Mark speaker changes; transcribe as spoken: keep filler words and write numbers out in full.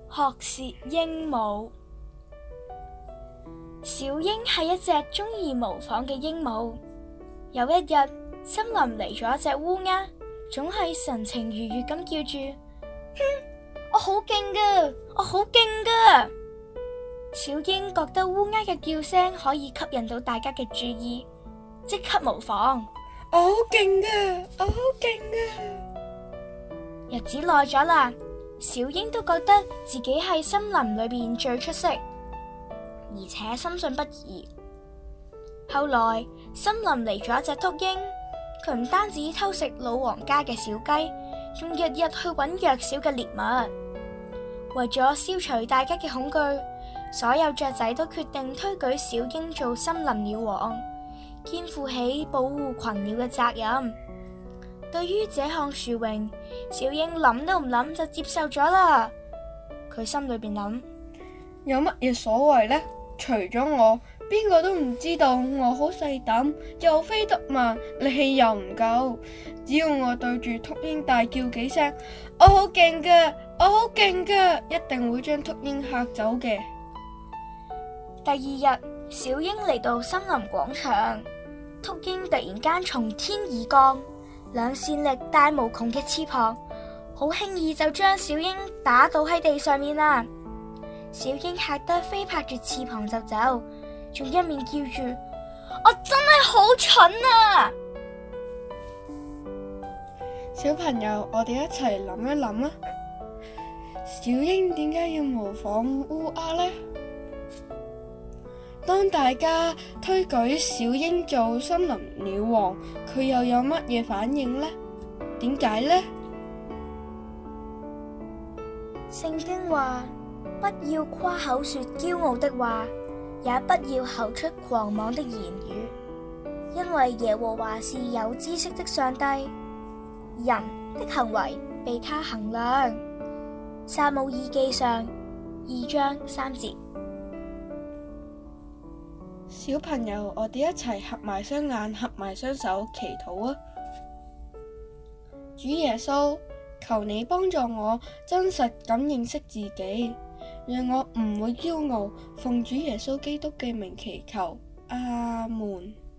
Speaker 1: 學舌鸚鵡。小鷹係一隻鍾意模仿嘅鸚鵡。有一日，森林嚟咗一隻烏鴉，總係神情愉悅咁叫住：哼，我好勁㗎，我好勁㗎！小鷹覺得烏鴉嘅叫聲可以吸引到大家嘅注意，即刻模仿：
Speaker 2: 我好勁㗎，我好勁㗎！
Speaker 1: 日子耐咗啦，小鷹都覺得自己係森林裏邊最出色，而且深信不疑。後來森林嚟咗一隻禿鷹，佢唔單止偷食老王家嘅小雞，仲日日去揾弱小嘅獵物。為咗消除大家嘅恐懼，所有雀仔都決定推舉小鷹做森林鳥王，肩負起保護群鳥嘅責任。對於這項殊榮，小鷹諗都唔諗就接受咗啦。佢心裏邊諗：
Speaker 2: 有乜嘢所謂呢？除咗我，邊個都唔知道我好細膽，又飛得慢，力氣又唔夠。只要我對住禿鷹大叫幾聲，我好勁㗎，我好勁㗎，一定會將禿鷹嚇走嘅。
Speaker 1: 第二日，小鷹嚟到森林廣場，禿鷹突然間從天而降，兩扇力大無窮嘅翅膀，好輕易就將小鷹打倒喺地上面啦。小鷹嚇得飛拍住翅膀就走，仲一面叫住：我真係好蠢啊！
Speaker 2: 小朋友，我哋一齊諗一諗啊！小鷹點解要模仿烏鴉呢？當大家推舉小鷹做森林鳥王，佢又有乜嘢反應呢？點解呢？
Speaker 1: 聖經話：不要誇口說驕傲的話，也不要口出狂妄的言語，因為耶和華是有知識的上帝，人的行為被他衡量。撒母耳記上二章三節。
Speaker 2: 小朋友，我哋一齊合埋雙眼，合埋雙手祈禱啊！主耶穌，求你幫助我真實咁認識自己，讓我唔會驕傲，奉主耶穌基督嘅名祈求，阿門。